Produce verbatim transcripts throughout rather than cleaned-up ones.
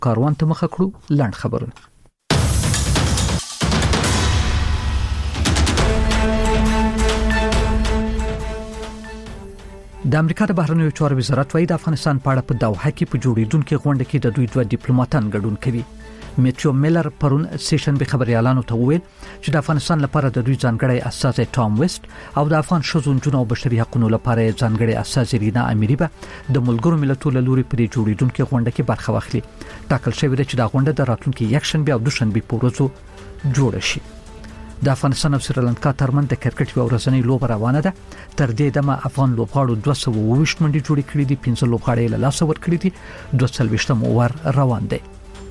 کاروان ته مخه کړو. لاند خبرونه. د امریکا د بهرنیو چارو وزارت وايي د افغانستان په اړه په دوحه کې په جوړیدونکو غونډه کې د دوی دوه ډیپلوماټان ګډون کوي. میټیو میلر پرون سیشن به خبريالانو ته وویل چې د افغانستان لپاره د دوی ځانګړی استازی ټام ویست او د افغان شذو او بشري حقوقو لپاره ځانګړی استازی رینا اميري به د ملګرو ملتونو له لوري په جوړیدونکو غونډه کې برخه واخلي. ټاکل شوی دی چې د غونډه د راتلونکي یک شنبه او دوشنبه په ورځو جوړ شي. د افغانستان او سریلانکا ترمن د کرکټ یو ورځنی لوبه روانه ده. تر دې دمه افغان لوبغاړو دوه سوه اووه ویشت منډې جوړې کړې دي، پنځه لوبغاړي له لاسه ورکړي دي، دوه سوه ویشتم اوور روان دی.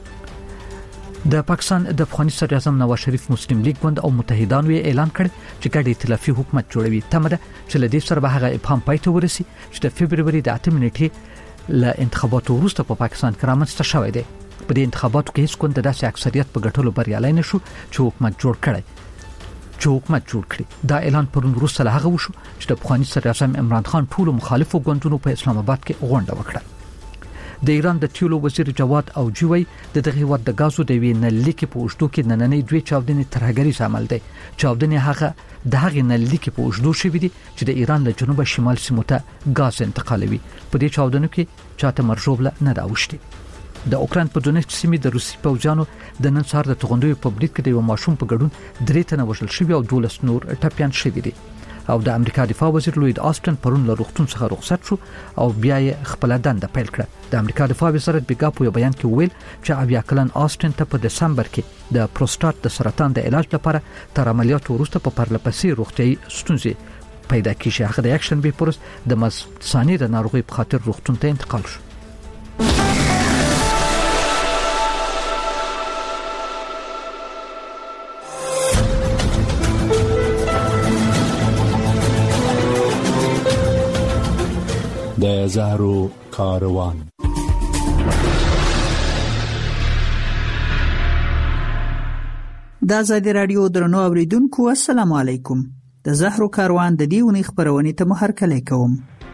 د پاکستان د افغاني صدر اعظم نواز شریف مسلم لیگ ګوند او متحدانو اعلان کړ چې ګډ ائتلافي حکومت جوړوي. تمه ده چې له دې سره به هغه ابهام پای ته ورسي چې د فبرवरी د اته نیټې له انتخاباتو وروسته په پاکستان کې رامنځته شوی دی. په دې انتخاباتو کې هیڅ ګوند داسې اکثریت په ګټلو بریالي نشو چې حکومت جوړ کړي. چې حکومت جوړ کړي. دا اعلان پرون وروسته له هغه وشو چې د افغاني صدر اعظم عمران خان ټول مخالفو ګوندونو په اسلام آباد کې غونډه وکړه. د ایران د تیلو وزیر جواد اوجوی د دغه وخت د غازو د وینې لیکي په وشتو کې نننې دوی چاودنې ترهګری عمل دی. چاودنې هغه د هغه نه لیکي په وشتو شوې دي چې د ایران له جنوب شمال سیمو ته غاز انتقالوي. په دې چاودنو کې چاته مرجوبله نه راوښتي. د اوکران په دونیټسک سیمې د روسي پوځیانو د نن سهار د توغندوی په بریټ کې د یو ماشوم په ګډون درې تنه وژل شوی او دولس نور ټپيان شوی دي. او د امریکا دفاع وزیر لوید آستن پرون له روغتون څخه رخصت شو او بیا یې خپل دنده پیل کړه. د امریکا دفاع وزارت بیګا په یو بیان کې ویل چې اویا کلن آستن ته په دسمبر کې د پروستات د سرطان د علاج لپاره تر عملیاتو وروسته په پرلپسې روغتيایي ستونزې پیدا کیږي. هغه د یک شنبه پرس د مثانې د ناروغي په خاطر روغتون ته انتقال شو. د زهرو کاروان. د آزادی رادیو درنو اوریدونکو السلام علیکم. د زهرو کاروان د دې ونې خبرونه ته محرکلې کوم.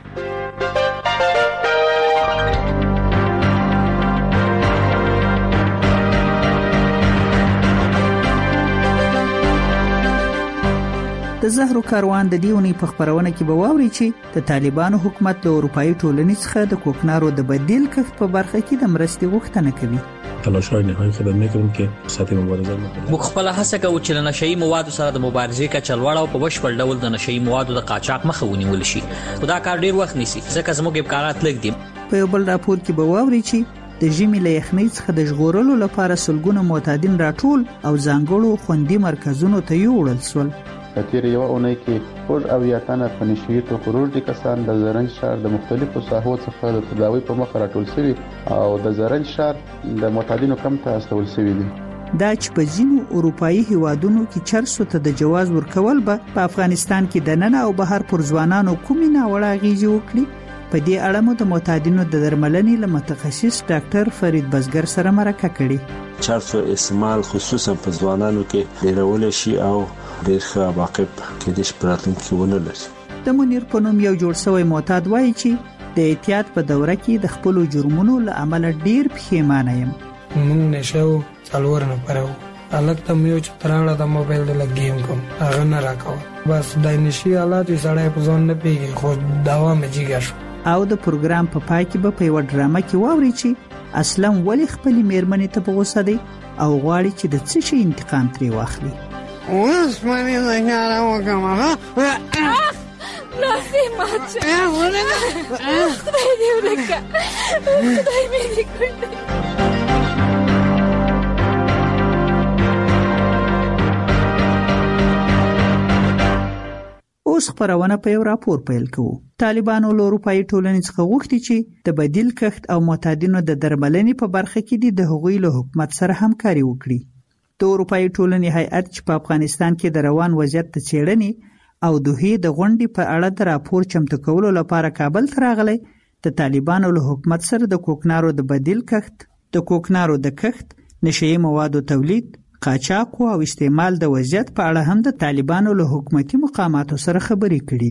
د زهرو کاروان د دیونی په خبرونه کې به واوري چې د طالبانو حکومت د اروپאי ټولنې څخه د کوکنارو د بدیل کښت په برخه کې د مرستې غوښتنه کوي. تلاش‌های نهایی خودم می‌کنیم که سطح مبارزه مختلف. موږ خپل هڅه کوو چې له نشئی موادو سره د مبارزې کچلوړ او په بشپړ ډول د نشئی موادو د قاچاق مخه ونیول شي. خدا کار ډیر وخت نیسي ځکه زموږ امکانات لږ دي. په یو بل راپور کې به واوري چې د ژمي له یخنۍ څخه د ژغورلو لپاره سلګونه معتادین راټول او ځانګړو خوندي مرکزونو ته یوړل شول. تیر یو اونۍ کې فور او یاتانه په نشئی تو خروج کسان د زرنج شهر د مختلفو ساحو څخه د تداوی په مخ راټول شوي او د زرنج شهر د معتادینو کم ته استول شوي دي. دا چې په ځینو اروپאי هیوادونو کې چرسو ته د جواز ورکول به په افغانستان کې د نن او بهر پر ځوانانو کومې ناوړه غیږي وکړي. په دې اړه مو د معتادینو د درملنې له متخصص ډاکټر فرید بزګر سره مرکه کړې. چرسو استعمال خصوصا په ځوانانو کې ډیرول شي او ډیر ښه واقف کېدش پراتونکو ونه لري. د منیر په نوم یو جوړ شوی معتاد وایي چې د احتیاط په دوره کې د خپل جرمونو له امله ډیر پښیمانه یم. موږ نشو څلور نه پرو الګ ته مې چې تراړه د موبایل د لګیم کوم هغه نه راکاو بس د نشي حالات سړی په ځون نه پیږي خو دوا مې جګه شو. او د پروګرام په پای کې به په یو ډرامه کې واوري چې اصلا ولی خپل میرمنې ته په غوسه دی او غواړي چې د څه شي انتقام ترې واخلي. اوس مې نه غواړم وکم ناسي ماچ خدای دې ورکا خدای مې دې کړی. اوس خبرونه په یو راپور پیل کوو. طالبانو له اروپאי ټولنې څخه غوښتي چې د بدیل کښت او معتادینو د درملنې په برخه کې د هغوی له حکومت سره همکاري وکړي. د اروپאי ټولنې هیئت چې په افغانستان کې د روان وضعیت ته څېړنې او دوی د غونډې په اړه د راپور چمتو کولو لپاره کابل ته راغلی. د طالبانو له حکومت سره د کوکنارو د بدیل کښت، د کوکنارو د کښت، نشئی موادو تولید، قاچاق او استعمال د وضعیت په اړه هم د طالبانو له حکومتي مقاماتو سره خبرې کړې دي.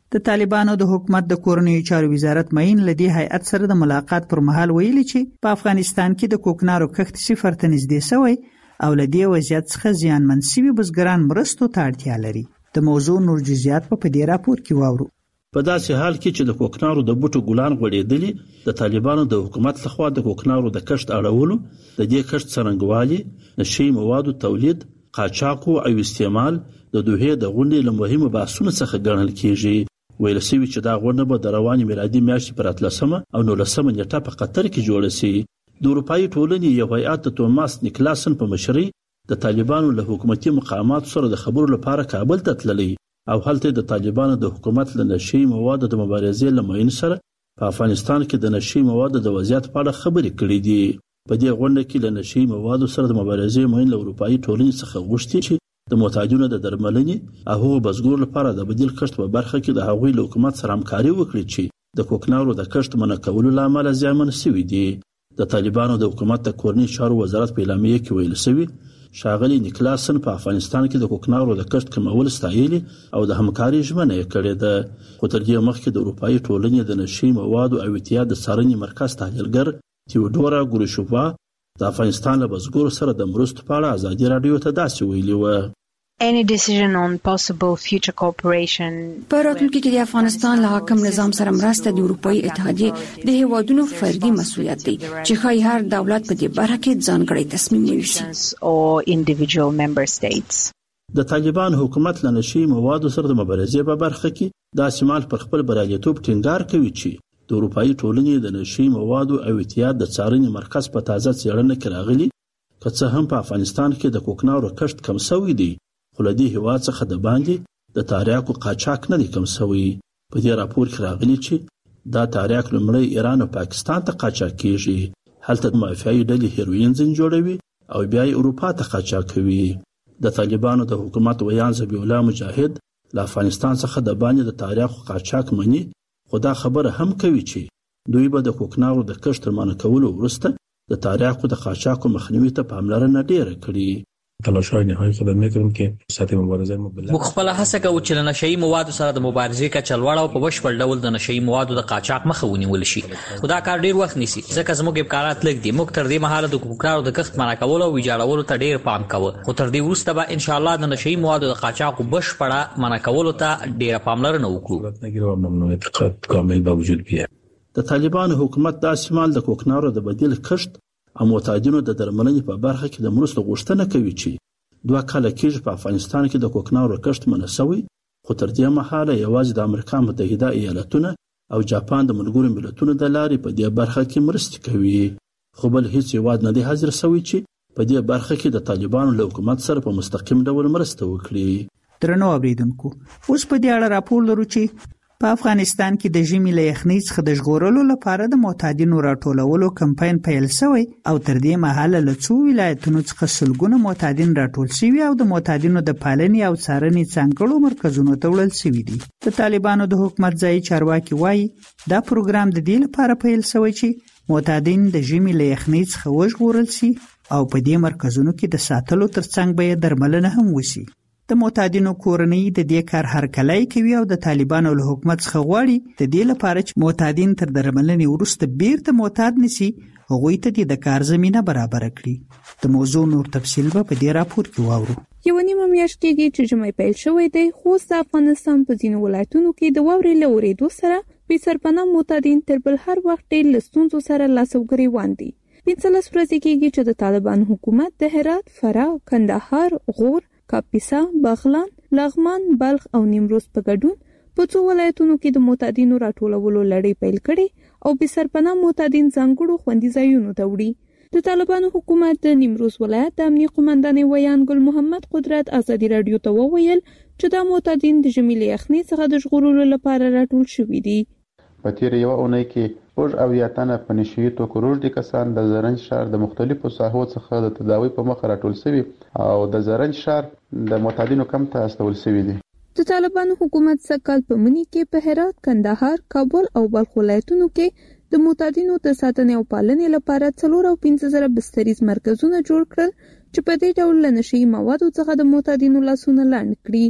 د طالبانو د حکومت د کورنیو چارو وزارت معین لدی هیئت سره د ملاقات پر مهال ویلي چې په افغانستان کې د کوکنارو کښت صفر ته نږدې شوی او لدی وضعیت څخه زیانمن شوي بزګران مرستو ته اړتیا لري. د موضوع نور جزئیات په دې راپور کې واورو. په داسې حال کې چې د کوکنارو د بوټو ګلان غوړېدلي، د طالبانو د حکومت لخوا د کوکنارو د کښت اړولو، د دې کښت څرنګوالي، نشي موادو تولید، قاچاقو او استعمال د دوه د غونډې له مهمو بحثونو څخه ګڼل کیږي. ویل شوی چې دا غونډه به د رواني میلادي میاشتې پر اتلسمه او نولسمه نیټه په قطر کې جوړه شي. د اروپאי ټولنې یو هیئت د توماس نیکلاسن په مشرۍ د طالبانو له حکومتي مقامات سره د خبرو لپاره کابل ته تللی او هلته د طالبانو د حکومت له نشي موادو د مبارزې لمین سره په افغانستان کې د نشي موادو د وضعیت په اړه خبرې کړې دي. په دې غونډه کې له نشي موادو سره د مبارزې مین له اروپאי ټولنې څخه غوښتي چې د محتاجونو د درملنې او هغو بزګرو لپاره د بدیل کښت په برخه کې د هغوی له حکومت سره همکاري وکړي چې د کوکنارو د کښت منع کولو لامل زیانمن شوي دي. د طالبانو د حکومت د کورنیو چارو وزارت په اعلامیه کې ویل شوی ښاغلي نیکلاسن په افغانستان کې د کوکنارو د کښت کمول ستایلي او د همکاري ژمنه یې کړې ده. خو تر دې مخکې د اروپאי ټولنې د نشي موادو او اتحاد د څارنې مرکز تحلیلګر تیودورا ګورشوفا د افغانستان له بزګرو سره د مرستو په اړه ازادي رادیو ته داسې ویلي و: Any decision on possible future cooperation په راتلونکي کې د افغانستان له حاکم نظام سره مرسته د اروپאי اتحادیې د هیوادونو فردي مسؤلیت دی چې ښایي هر دولت په دې برخه کې ځانګړی تصمیم ونیسي او individual member states. د طالبان حکومت له نشي موادو سره د مبارزې په برخه کې د سیمال پر خپل بریالیتوب ټینګار کوي چې د اروپאי ټولنې د نشي موادو او اتحاد د څارنې مرکز په تازه څېړنه کې راغلي که څه هم په افغانستان کې د کوکنارو کښت کم شوی دی، خو له دې هېواد څخه د باندې د تاریاکو قاچاق نه دی کم شوی. په دې راپور کې راغلي چې دا تاریاک لومړی ایران او پاکستان ته قاچاق کیږي، هلته مافیایي ډلې هیروین ځین جوړوي او بیا یې اروپا ته قاچاق کوي. د طالبانو د حکومت ویان ذبیح الله مجاهد له افغانستان څخه د باندې د تاریاکو قاچاق مني، خو دا خبره هم کوي چې دوی به د کوکنارو د کښت تر منع کولو وروسته د تاریاکو د قاچاقو مخنیوي ته پاملرنه ډیره کړي. تلاش‌های نهایی خودم می‌کنیم که سطح مبارزه ما بلند. موږ خپل هڅه کوو چې له نشئی موادو سره د مبارزې کچه لوړه او په بشپړ ډول د نشئی موادو د قاچاق مخه ونیول شي. خو دا کار ډیر وخت نیسي ځکه زموږ امکانات لږ دي. موږ تر دې مهاله د کوکنارو د کښت منع کولو او ویجاړولو ته ډیر پام کوو، خو تر دې وروسته به ان شاء الله د نشئی موادو د قاچاق بشپړه منع کولو ته ډیر پاملرنه وکړو. د طالبانو حکومت د سیمال د کوکنارو د بدیل کښت او معتادینو د درملنې په برخه کې د مرستو غوښتنه کوي چې دوه کاله کېږي په افغانستان کې د کوکنارو کښت منع شوی، خو تر دې مهاله یوازې د امریکا متحده ایالتونه او جاپان د ملګرو ملتونو د لارې په دې برخه کې مرستې کوي، خو بل هیڅ هیواد نه دی حاضر شوی چې په دې برخه کې د طالبانو له حکومت سره په مستقیم ډول مرسته وکړي. درنو اوریدونکو، اوس په دې اړه راپور لرو چې په افغانستان کې د ژمي له یخنۍ څخه د ژغورلو لپاره د معتادینو راټولولو کمپاین پیل شوی او تر دې مهاله له څو ولایتونو څخه سلګونه معتادین راټول شوي او د معتادینو د پالنې او څارنې ځانګړو مرکزونو ته وړل شوي دي. د طالبانو د حکومت ځایي چارواکي وایي دا پروګرام د دې لپاره پیل شوی چې معتادین د ژمي له یخنۍ څخه وژغورل شي او په دې مرکزونو کې د ساتلو ترڅنګ به درملنه هم وشي. د معتادینو کورنۍ د دې کار هرکلی کوي او د طالبانو له حکومت څخه غواړي د دې لپاره چې معتادین تر درملنې وروسته بیرته معتاد نشي، هغوی ته د کار زمینه برابر کړي. د موضوع نور تفصیل به په دې راپور کې واورو. یو نیمه میاشت کېږي چې ژمی پیل شوی دی، خو د افغانستان په ځینو ولایتونو کې د واورې له اورېدو سره بې سرپناه معتادین تر بل هر وخت ډېر له ستونزو سره لاس او ګریوان دي. پنځلس ورځې کېږي چې د طالبانو حکومت د هرات، فراه، کندهار، غور، کاپیسا، بغلان، لغمان، بلخ او نیمروز په ګډون په څو ولایتونو کې د معتادینو راټولولو لړۍ پیل کړي او بې سرپناه معتادین ځانګړو خوندي ځایونو ته وړي. د طالبانو حکومت د نیمروز ولایت د امنیه قومندانې ویان ګل محمد قدرت ازادي رادیو ته وویل چې دا معتادین د ژمي له یخنۍ څخه د ژغورلو لپاره راټول شوي دي. په تیر یو اونۍ کې شپږ اویا تنه په نشي توکو روږدي کسان د زرنج ښار د مختلفو ساحو څخه د تداوی په مخ راټول شوي او د زرنج ښار د معتادینو کمپ ته استول شوي دي. د طالبانو حکومت سکهال په مني کې په هرات، کندهار، کابل او بلخ ولایتونو کې د معتادینو د ساتنې او پالنې لپاره څلور او پنځه زره بستریز مرکزونه جوړ کړل چې په دې ډول له نشي موادو څخه د معتادینو لاسونه لاندې کړي.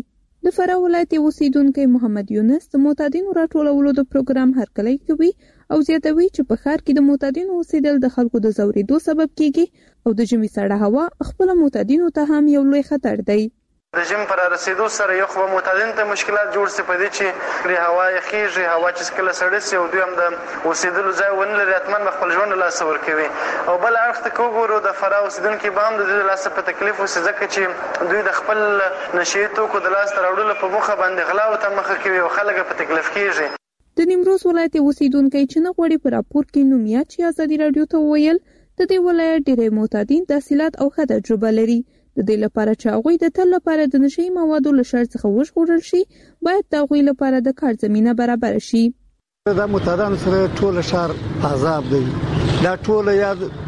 د فراه ولایت اوسیدونکو محمد یونس د معتادینو راټولولو د پروګرام هرکلی کوي او زیاتوي چې په ښار کې د معتادینو اوسېدل د خلکو د ځورېدو سبب کیږي او د ژمي سړه هوا خپل معتادینو ته هم یو لوی خطر دی. د ژمي پر رسیدو سره یو خو معتادین ته مشکلات جوړ سي په دې چې لري هوا یخیږي، هوا چې کله سړه سي او دوی هم د اوسېدلو ځای ونه لري، اتمن خپل ژوند لاس ورکوي. او بل اړخ ته وګورو د فراه اوسیدونکو به هم د دې لاس په تکلیف وسي ځکه چې دوی د خپل نشي توکو د لاس تراوړلو په مخه باندې غلا او ته مخه کوي او خلک په تکلیف کیږي. د نیمروز ولایت اوسیدونکو چې نه غوړي پر راپور کې نومیا چې ازادي رادیو ته ویل د دې ولایت ډېری معتادین تحصیلات او ښه تجربه لري. د دې لپاره چې هغوی د تل لپاره د نشي موادو له شر څخه وژغورل شي، باید د هغوی لپاره د کار زمینه برابر شي. دا معتادان سره ټول شهر عذاب دی. دا ټول یا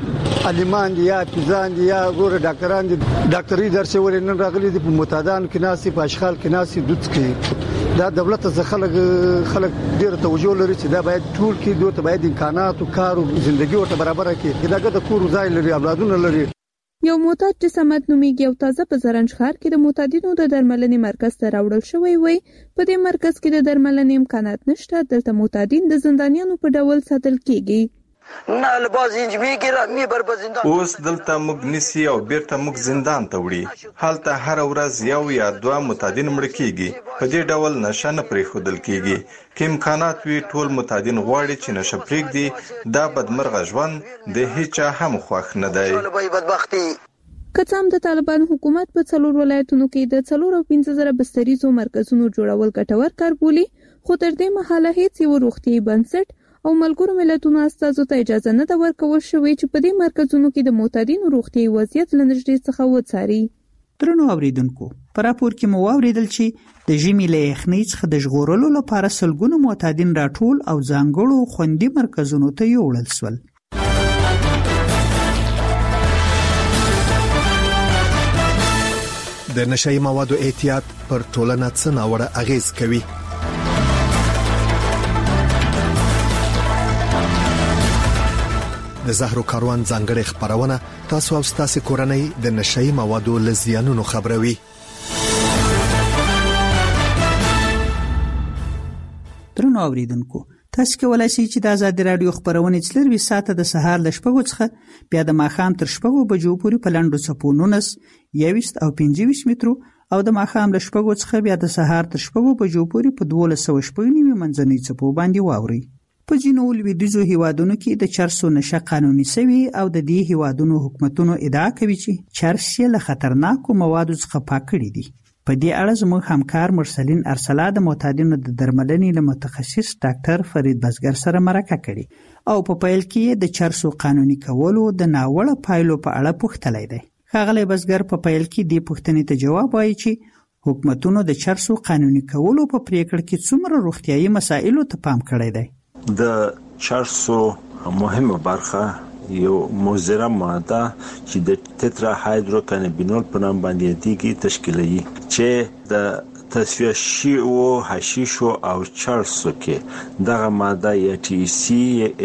عالمان دي یا پیزان دي یا ګور ډاکټران دي، ډاکټري درس ورې نن راغلي دي په معتادان کې ناسي په اشغال کې ناسي دوت کې. دا دولت څخه خلک خلک ډیر توجه لري چې دا باید ټول کې دوی ته باید امکانات او کار او ژوندۍ ورته برابر کړي. دا د کور ځای لري، اولادونه لري. یو معتاد چې سمت نومیږي او تازه په زرنج ښار کې د معتادینو د درملنې مرکز ته راوړل شوی وي. په دې مرکز کې د درملنې امکانات نشته. دلته معتادین د زندانیانو په ډول ساتل کیږي. نه لباس انجمي ګر می بر زندان اوس دلته موږ نسی او بیرته موږ زندان ته وړي. حالته هر ورځ یو یا دوه معتادین مړ کیږي. په دې ډول نشه نه پرې خودل کیږي. که امکانات وي ټول معتادین غواړي چې نشه پرېږدي. دا بدمرغه ژوند د هیچا هم خوښ نه دی. بدبختی کڅام د طالبان حکومت په څلور ولایتونو کې د څلور او پنځه زره بستریزو مرکزونو جوړول ګټور کار بولي، خو تر دې مهاله هیڅ یو روغتیايي بنسټ او ملګرو ملتونو استازو ته اجازه نه ده ورکول شوې چې په دې مرکزونو کې د معتادینو روغتیايي وضعیت له نږدې څخه وڅاري. درنو اوریدونکو، په راپور کې مو واوریدل چې د ژمي له یخنۍ څخه د ژغورلو لپاره سلګونه معتادین راټول او ځانګړو خوندي مرکزونو ته یوړل شول. د نشئی موادو احتیاط پر ټولنه څه ناوړه اغیز کوي؟ د زهرو کاروان ځانګړې خبرونه تاسو او تاسو کورنۍ د نشئی موادو لزیانونو خبروي. درنو اوریدونکو، تاسو کولای شئ چې د آزاد رادیو خبرونه څلور ساعته د سهار ل شپږو څخه بیا د ماښام تر شپږو بجو پورې په لاندو چپو نونس یويست او پنځه مترو او د ماښام ل شپږو څخه بیا د سهار تر شپږو بجو پورې په دوه سوه شپږ نیمه منځنۍ چپو باندې واوري. په ځینو لویدیځو هیوادونو کې د چرسو نشه قانوني شوی او د دې هیوادونو حکومتونو ادعا کوي چې چرس یې له خطرناکو موادو څخه پاک کړي دي. په دې اړه زموږ همکار مرسلین ارسلا د معتادینو د درملنې له متخصص ډاکټر فرید بزګر سره مرکه کړې او په پیل کې د چرسو قانوني کولو د ناوړه پایلو په اړه پوښتلی دی. ښاغلی بزګر په پیل کې دې پوښتنې ته جواب وایي چې حکومتونو د چرسو قانوني کولو په پریکړه کې څومره روغتیايي مسایلو ته پام کړی دی. د چرسو مهمه برخه یو مضره ماده چې د تترا هایدرو کانابینول په نام باندې دیږي تشکیلوي، چې د تصفیه شویو حشیشو او چرسو کې دغه ماده یا ټي سي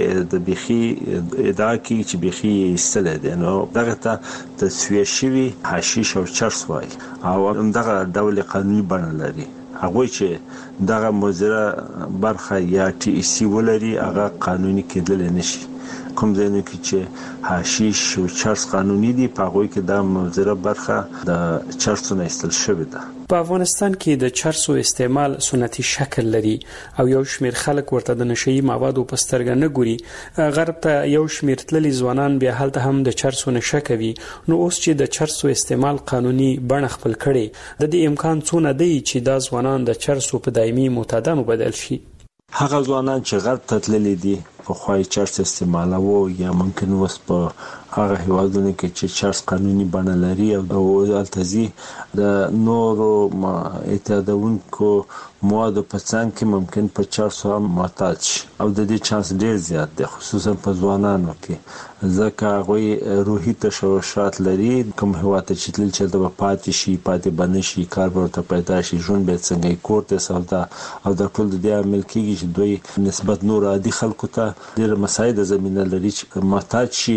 د بخي ادعا کوي چې بخي استل دي. نو دغه ته تصفیه شوی حشیش او چرس وایي او دغه ډول قانوني بڼه لري. هغه چې دغه مضره برخه یا ټي سي ولري هغه قانوني کېدل نشي. کوم ځای کې چې حشیش او چرس قانوني دي په هغه کې د مضره برخه د چرسو نه استل شوی ده. په افغانستان کې د چرسو استعمال سنتي شکل لري او یو شمیر خلک ورته د نشئی موادو په سترګه نه ګوري. غرب ته یو شمیر تللي ځوانان بیا هلته هم د چرسو نشه کوي. نو اوس چې د چرسو استعمال قانوني بڼه خپل کړي، د دې امکان څونه دی چې دا ځوانان د چرسو په دایمي معتادانو بدل شي؟ هغه ځوانان چې غرب ته تللي دي په خوای چرس استعمالوي یا ممکن وس په هغه هیوادونو کې چې چرس قانوني بڼه لري او التزي د نورو اعتیادونکو موادو په څنګ کې ممکن په چرسو معتاد شي او د دې چانس ډیر زیات دی، خصوصا په ځوانانو کې، ځکه هغه روحي تشوشات لري. کوم هیواد چې تل چې د پاتې شي پاتې باندې شي کار ورته پیدا شي ژوند به څنګه کوړته سودا او د ټول د دې عمل کېږي چې دوی نسبت نور عادي خلکو ته ډیر مسایل زمينه لري چې معتاد شي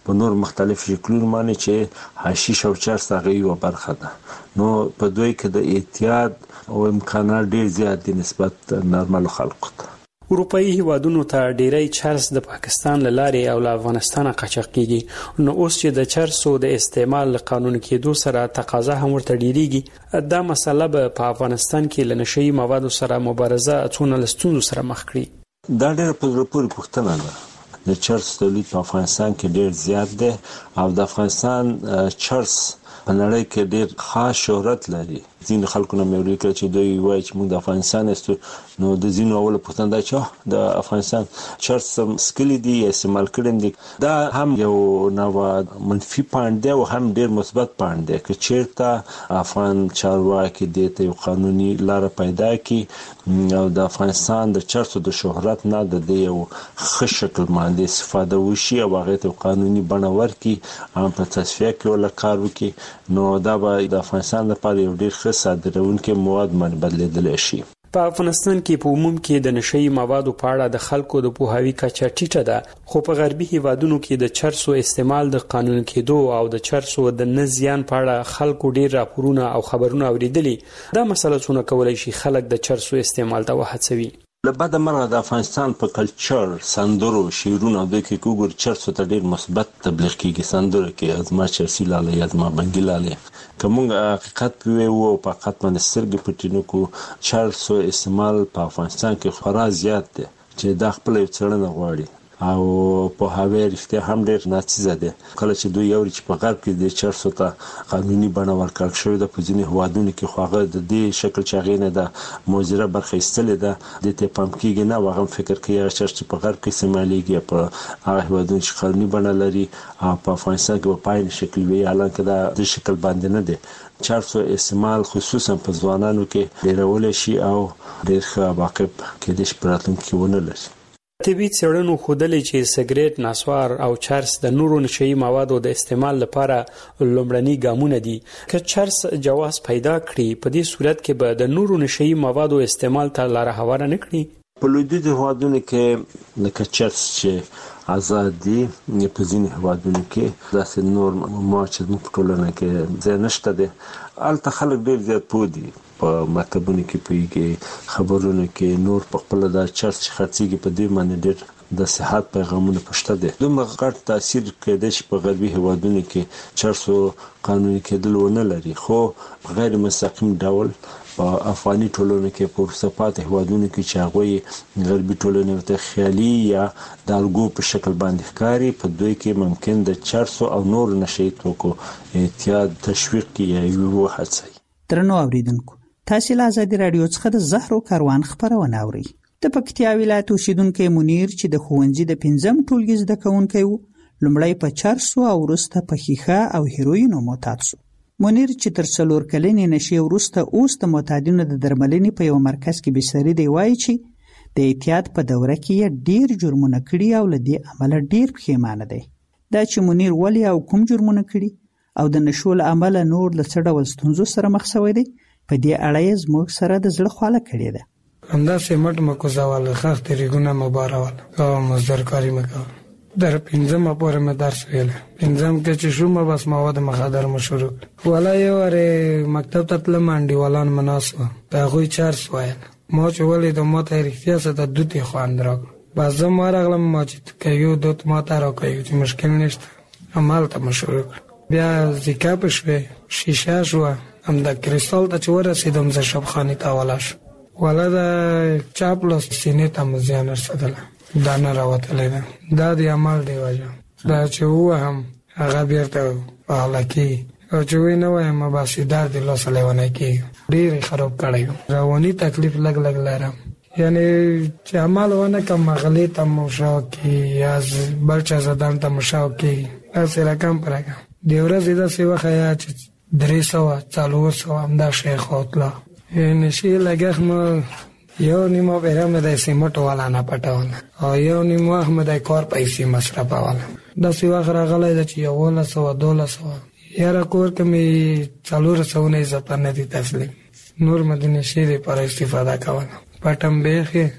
په نور مختلف شکلونو باندې چې حشیش او چرس هغه یو برخه ده. نو په دوی کې د احتیاط او امکانات ډیر زیات دي نسبت نورمال خلکو ته. اروپאי هیوادونو ته ډیری چرس د پاکستان له لارې او له افغانستان قاچاق کیږي. نو اوس چې د چرسو د استعمال قانون کېدو سره تقاضا هم ورته ډیریږي، دا مسله به په افغانستان کې له نشئی موادو سره مبارزه څونه لستونو سره مخ کړي. دا ډېر په زړه پورې پوښتنه ده. د چرس تولید په افغانستان کې ډېر زیات دی او د افغانستان چرس په نړۍ کې ډېر خاص شهرت لري. ځینې خلکو نه مې ولیکل چې دوی وایي چې موږ د افغانستان استو، نو د ځینو اول پوښتنه ده چې د افغانستان چرس سکلی دي یا استعمال کړي دي. دا هم یو نو منفي پاند دی او هم ډېر مثبت پاند دی چې چیرته افغان چارواکي د ته قانوني لار پیدا کړي او د افغانستان د چرسو د شهرت نه د یو ښه شکل باندې استفاده وشي او هغه ته قانوني بڼه ورکړي او په تصفیه کې ولا کار وکړي، نو دا به د افغانستان لپاره یو ډېر صادرونکي مواد باندې بدلیدل شي. په افغانستان کې په عموم کې د نشئی موادو په اړه د خلکو د پوهاوی کچه ټیټه ده، خو په غربي هیوادونو کې د چرسو استعمال د قانون کېدو او د چرسو د نزیان په اړه خلکو ډیر راپورونه او خبرونه اوریدلي. دا مسله څونه کولای شي خلک د چرسو استعمال ته وهڅوي. لبعد مرة د افغانستان په کلچر سندرو شعرونو د کې کوګر چرسو ته ډیر مثبت تبلیغ کیږي. سندرو کې ازما چرسی لاله یا ازما بنګی لاله کومه حقیقت په وو په حقیقت باندې سترګې پټینو کو چرسو استعمال په افغانستان کې خورا زیات دی چې د خپل څړنه غواړي او په هغه رښتیا هم ډیر ناڅیزه ده. کله چې دوی یو چې په غرب کې د چرسو ته قانوني بڼه ورکړل شوې ده، په ځینې هوادونو کې خو هغه د دې شکل چې هغه نه د موزره برخه ایستلې ده د ته پام کېږي نه، هغه فکر کوي چې چرس په غرب کې استعمالېږي په هغه هوادونو چې قانوني بڼه لري او په افغانستان کې په پاین شکل وی حالانکه دا د شکل باندې نه ده. چرسو استعمال خصوصا په ځوانانو کې ډیرول شي او ډیر ښه واقع کېدای شي پراتونکو ونه لري. طبي څېړنو ښودلې چې سګریټ، نسوار او چرس د نورو نشئی موادو د استعمال لپاره لومړني ګامونه دي. که چرس جواز پیدا کړي، په دې صورت کې به د نورو نشئی موادو استعمال ته لار هواره نه کړي. په لویدیځ هیوادونو کې لکه چرس چې آزاد دي، په ځینې هیوادونو کې داسې نور مواد چې په ټولنه کې ځای نشته دي. هلته خلک ډېر زیات پوه دي په مکتبونو کې پوهېږي، خبرونو کې نور په خپله دا چرس چې خرڅېږي په دې باندې ډېر د صحت پیغامونه پشته دي. دومره غټ تاثیر کېدای شي په غربي هیوادونو کې چرسو قانوني کېدل ونه لري، خو په غیر مستقیم ډول په افغاني ټولنو کې په وروسته پاتې هیوادونو کې چې هغوی غربي ټولنې ورته خیالي یا د الګو په شکل باندې ښکاري، په دوی کې ممکن د چرسو او نور نشئی توکو احتیاط تشویق کړي یا وهڅوي. درنو اوریدونکو، تاسو له ازادي رادیو څخه د زهرو کاروان خبرونه اورئ. د پکتیا ولایت اوسیدونکو منیر چې د ښوونځي د پنځم ټولګي زده کوونکی و، لومړی په چرسو او وروسته په ښیښه او هیروینو معتاد شو. منیر چې تر څلور کلنې نشي وروسته اوس د معتادینو د درملنې په یو مرکز کې بستري دی، وایي چې د احتیاط په دوره کې ډیر جرمونه کړي او له دې عمله ډیر پښیمانه دی. دا چې منیر ولې او کوم جرمونه کړي او د نشو له عمله نور له څه ډول ستونزو سره مخ شوی دی، په دې اړه زموږ سره د زړه خواله کړې ده. همداسې مټ مکوزاواله خاخ طریقونه مبارواله او مصدر کاری مکو. در پنځم پورې مې درس ویل، پنځم کې چې شوم بس مواد مخدر مشروع ولا یو اره مکتب ته تل منډي ولان مناسبه دا غوي چرس وایل. ما چې ولې د ماته اړتیا څه د دوتي خواند راغ بس زه مارغلم ما چې کيو دوت ماته راکوي چې مشکل نشته عمل ته مشروع. بیا ذکا پښوی شیشه شو هم د کریستال ته چور رسیدم ز شبخانی ته ولاش ولا د چاپلوس سینې ته مزیان رسیدل دا نه راوتلې دا د عمل دی وجه دا چې و هم هغه بیرته حالکی او چې وینه وایم ما باسي دار د لاس لیونه کې ډیر خراب کړی رواني تکلیف لګ لګ لرم. یعنی چې عمل ونه کوم غلې ته مشاو کې یا بل چا زدان ته مشاو کې اصل رقم پرګه دی ورځ دا سی وخیا چې درې سو څلور سو همدا شیخ اوتلا نشي لګخ مو یو نیمه بیرم د سیمټ والا نه پټاول او یو نیمه احمد کار پیسې مصرفاول دا سی وخت راغلی چې یو ولا سو دوله سو یاره کور کمی څلور سو نه زپن دي تسلیم نور مدینه شیری پر استفاده کوله پټم به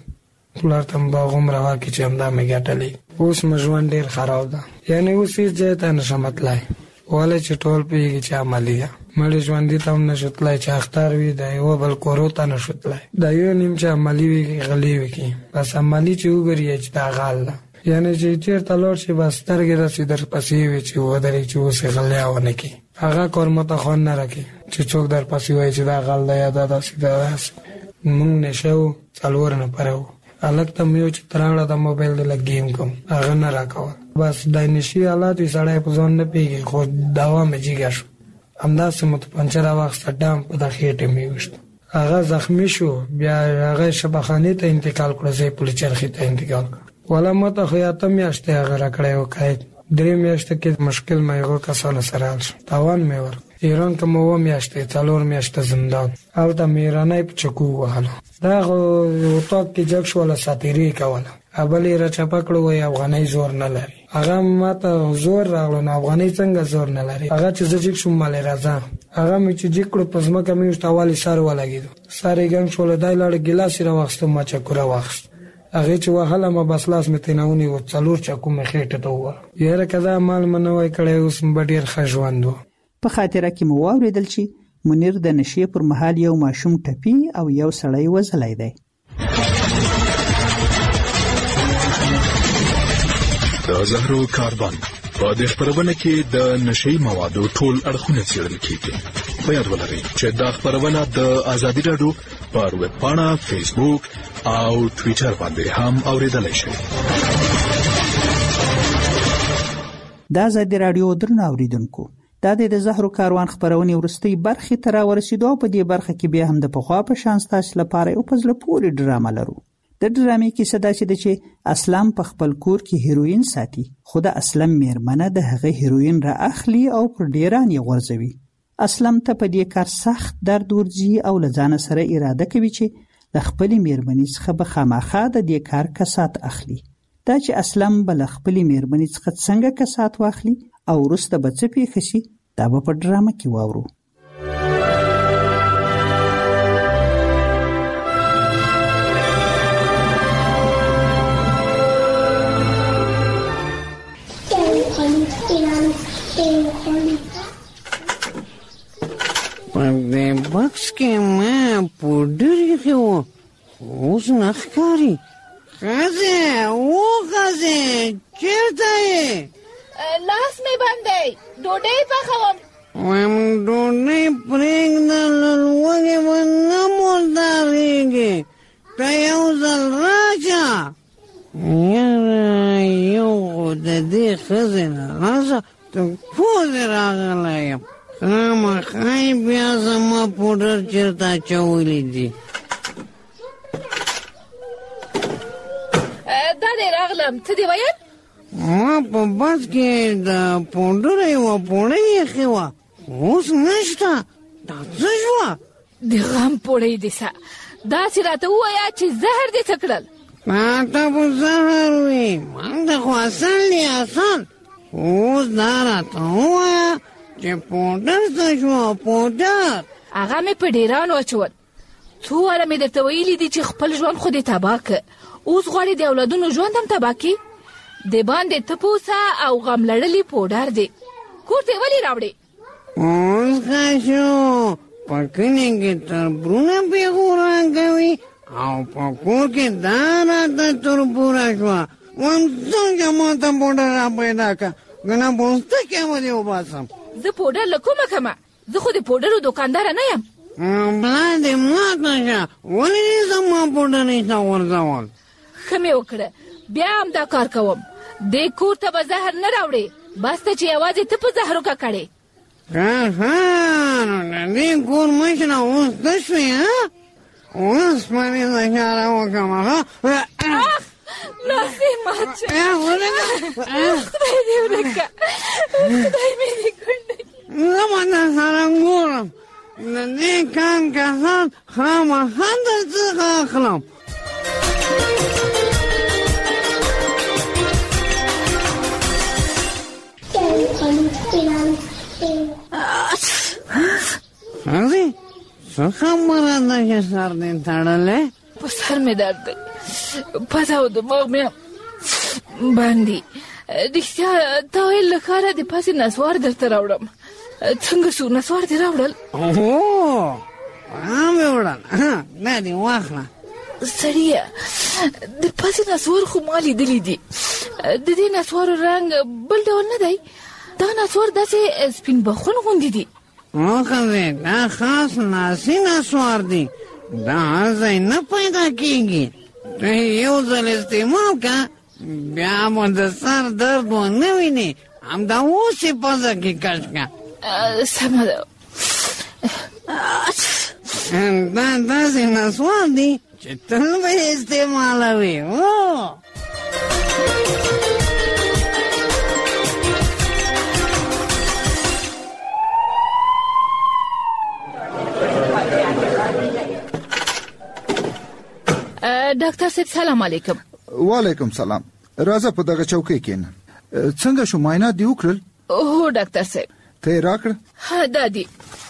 پلار تم باغوم روا کی چې همدا مې ګټلې. اوس مژوند ډیر خراب ده، یعنی اوس هیڅ ځای ته نشم تلای، ولې چې ټول پیږي چې عملی ده. مړ ژوندې ته هم نشو تلای چې اختر وي د یو بل کورو ته نشو تلای. دا یو نیم چې عملی وي غلی وي کی بس عملی چې وګوري چې دا غال ده، یعنی چې چیرته لور شي بس سترګې راسي در پسې وي چې ودرې چې اوس غلیا ونه کی هغه کورمه ته خون نه راکې چې څوک در پسې وایي چې دا غال ده یا دا داسې ده. مونږ نشو څلور نه پرو الګ ته مې چې تراړه د موبایل د لګیم کوم هغه نه راکاوه. بس د نشي حالات یې سړی په ځان نه پیږي، خو دوا مې جګه شو همداسې مت پنچر واخسته ډام په د خېټې مې وشت. هغه زخمی شو، بیا هغه شبخانې ته انتقال کړو، زه پولیس چرخې ته انتقال کړ. ولا مته خو یا ته میاشتې هغه راکړی و کای درې میاشتې کې مشکل مې یو کسانو سره حل شو، تاوان مې ور ایران کوم و میاشتې څلور میاشتې زندان او د میرانای په چکو وهلو. دا خو توک کې جګ شو ولا ساتيري کوله ابلې را چپکړو وي افغاني زور نه لري. هغه ماته زور راغلو نه افغاني څنګه زور نه لري. هغه چې زجک شو مال راځه هغه مې چې جکړو پزما کمې واستوالي سر ولګیدو ساري ګنګ شول دای لړ ګلاس را واخستم ما چکره واخست. هغه چې وهله ما بس لاس مې تناونی و څلور چکو مې خېټه ته و یاره کدا مال منوي کړي اوس بډیر خژوندو. په خاطره کې مو واوریدل چې منیر د نشي پر مهال یو ماشوم ټپي او یو سړی وزلای دی. د زهرو کاربن په دې خبرونه کې د نشي موادو ټول اړخونه څېړل کیږي. په یاد ولرئ چې دا خبرونه د ازادي رادیو پر ویب پاڼه، فیسبوک او ټوئیټر باندې هم اوریدلای شئ. د ازادي رادیو درنو اوریدونکو، دا د زهرو کاروان خبرونه ورستي برخه تر ورسېدو. په دې برخه کې بیا هم د پخوا په شان تاسو لپاره یو پزله پوری ډرامه لرو. د ډرامې کې صدا چې د چې اسلام په خپل کور کې هیروین ساتي، خو د اسلام میرمنه د هغه هیروین را اخلي او پر ډیران یې غورځوي. اسلام ته په دې کار سخت درد ورځي او لځان سره اراده کوي چې د خپل میرمنې څخه به خامخا د دې کار کسات اخلي. دا چې اسلام بل خپل میرمنې څخه څنګه کسات واخلي او ورسته به څه پیښ شي دا به په ډرامه کې واورو. په دې بکس کې ما پوډر یې و اوس نه ښکاري. غازي او غازي چیرته یې؟ لاس مې باندې ډوډۍ پخوم. وایم ډوډۍ پرېږده لوږې به نه مردارېږي، ته یو ځل راشه. یاره یو خو د دې ښځې نه راشه ته پوزې راغلی یم. خامخا بیا زما پوډر چېرته اچولی دي؟ دا دی راغلم. څه دې ویل؟ ما په بس کې د پوډر یوه پوړۍ ایښې وه، اوس نشته. دا څه شوه؟ د غم پوړۍ دې څه داسې راته ووایه چې زهر دې څه کړل؟ تا ته به زهر وي، من ته خو اصل دی اصل. اوس دا راته ووایه چې پوډر څه شوه؟ پوډر هغه مې په ډیرانو اچول. څو واره مې درته ویلي دي چې خپل ژوند خو دې تباه که، اوس غواړې د اولادونو ژوند هم تباه کړي. د باندې تپوسه او غم لړلي پوډر دی کور ته ولې راوړې؟ اوس ښه شو، په کلي کې تربرونه پیغوران کوي او په کور کې دا راته تربوره شوه. وایم څنګه ما ته پوډر را پیدا کړه، که نه پوستکی به دې وباسم. زه پوډر له کومه کمه؟ زه خو د پوډرو دوکانداره نه یم. بلا دې ماته شه، ولې دې زما پوډر ایسته غورځول؟ ښه مې وکړه، بیا هم دا کار کوم. دې کور ته به زهر نه راوړې، بس ته چې یوازې ته په زهرو کا کړې. ښه ښه نو د دې کور مشره اوس ته شوې؟ اوس باندې اشاره وکړم. اخ لاس یې مات شو. خدای دې ورکه، خدای مې دې کونډه کړي. زه به درسره ګورم، د دې کان کسان خامخا درڅخه اخلم. ښځې څه خبره ده چې سر دې تړلی؟ په سر مې درد دی. پزاو دماغ مې باندې رښتیا تا ویل له کاره د پاسې نسوار درته راوړم. څنګه شو نسوار دې راوړل؟ اوه مې وړل دا دې واخله. سړیه د پاسې نسوار خو ما لیدلی دي. د دې نسوارو رنګ بل ډول نه دی. دا نسوار داسې سپین بخون غوندې دي. وخلې دا خاص ناسي نسوار دی. دا هر ځای نه پیدا کېږي. ته یو ځل استعمال که بیا مو د سر درد ونه وینې. همدا اوس یې پزه کې کش که. سمه ده. دا داسې نسوار دی چې تل به یې استعمالوي. ډاکټر صاحب سلام علیکم. وعلیکم سلام. راځه په دغه چوکۍ کېنه. څنګه شو معاینات دی وکړل؟ هو ډاکټر صاحب. ته یې راکړه؟ ها دادی.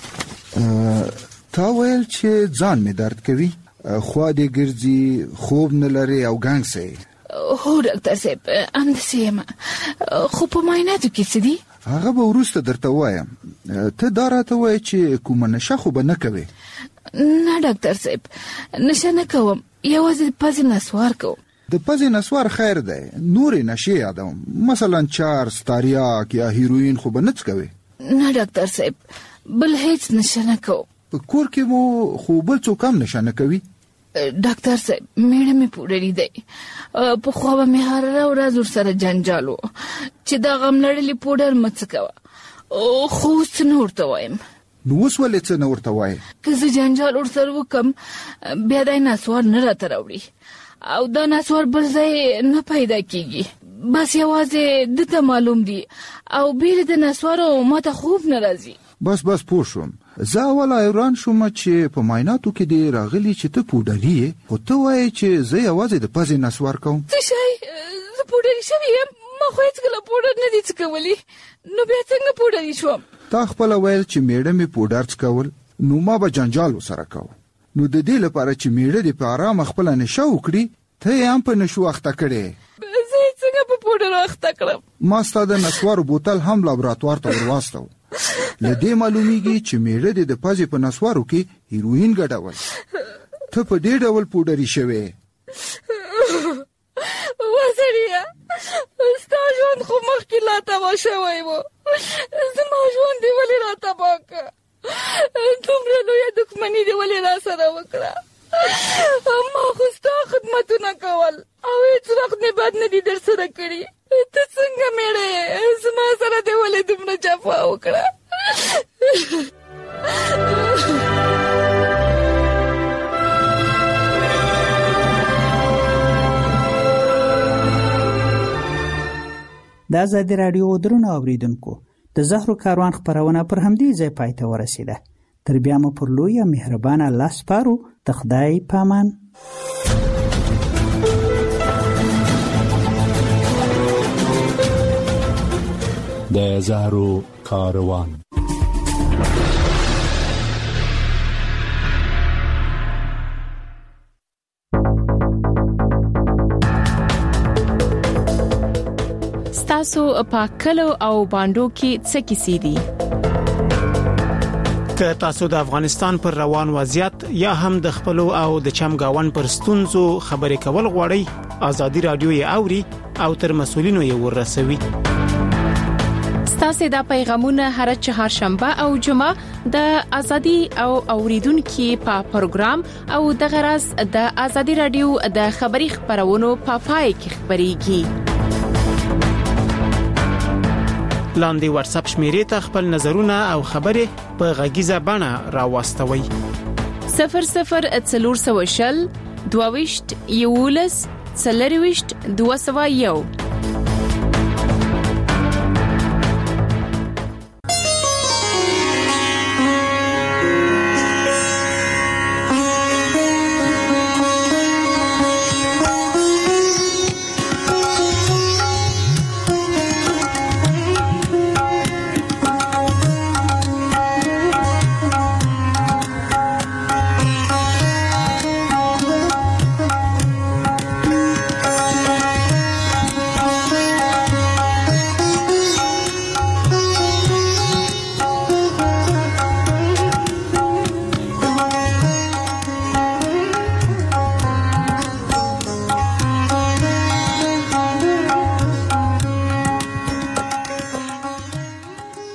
تا ویل چې ځان مې درد کوي، خوا دې ګرځي، خوب نه لري او ګنګ سې. هو ډاکټر صاحب همداسې یم، خو په معایناتو کې څه دي؟ هغه به وروسته درته وایم. ته دا راته وایې چې کومه نشه خو به نه کوې؟ نه ډاکټر صاحب نشه نه کوم، یوازې د پزې نسوار کوم. د پزې نسوار خیر دی، نورې نشې یادوم، مثلا چارس، تاریاک یا هیروین خو به نه څکوې؟ نه ډاکټر صاحب بل هیڅ نشه نه کوم. په کور کې مو خو بل څوک هم نشه نه کوي؟ ډاکټر صاحب میړه مې پوډري دی. پخوا به مې هره ورځ ورسره جنجال و چې دا غم لړلي پوډر مه څکوه، خو اوس نه ورته وایم. نو اوس ولې څه نه ورته وایې؟ که زه جنجال ورسره وکم بیا دا نسوار نه راته راوړي او دا نسوار بل ځای نه پیدا کېږي. بس یوازې دته معلوم دي او بیل د نسوارو ماته خوب نه راځي. بس بس پوه شوم. زه اوله حیران شوم چې په معایناتو کې دې راغلي چې ته پوډري یې، خو ته وایې چې زه یوازې د پزې نسوار کوم. څه شی؟ زه پوډري شوې یم؟ ما خو هېڅکله پوډر نه دي څکولی، نو بیا څنګه پوډري شوم؟ تا خپله ویل چې میړه مې پوډر څکول، نو ما به جنجال ورسره کوو. نو د دې لپاره چې میړه دې په ارامه خپله نشه وکړي، ته یې هم په نشو اخته کړې. زه یې څنګه په پوډر اخته کړم؟ ما ستا د نسوارو بوتل هم لابراتوار ته ورواستو. له دې معلومیږي چې میړه دې د پزې په نسوارو کې هیروین ګډول. ته په دې ډول پوډري شوې. وسړیه ستا ژوند خو مخکې لا تباه شوی و، زما ژوند دې ولې را تباه که؟ دومره لویه دښمني دې ولې را سره وکړه؟ ما خو ستا خدمتونه کول او هېڅ وخت مې بد نه دي در سره کړي. ته څنګه میړه یې؟ زما سره دې ولې دومره جفا وکړه؟ د آزادي راډیو درنو اوریدونکو، د زهرو کاروان خپرونه پر همدې ځای پای ته ورسیده. تر بیا مو پر لویه مهربانه لاس سپارو. د خدای پامان. د زهرو کاروان. ستاسو په کلو او باندو کې څه کیسې دي؟ که تاسو د افغانستان پر روان وضعیت یا هم د خپلو او د چمګاون پر ستونزو خبرې کول غواړئ، آزادي رادیو یې اوري او تر مسولینو یې ورسوي. ستاسو د پیغامونه هر چهارشنبه او جمعه د آزادي او اوریدونکو په پروګرام او د غرض د آزادي رادیو د خبري خبرونو په پای کې خبريږي. لاندې واتس اپ شمیرې ته خپل نظرونه او خبرې په غږیزه بڼه راوستوي. صفر صفر څلور سوه شل دوه ویشت یولس څلرویشت دوه سوه یو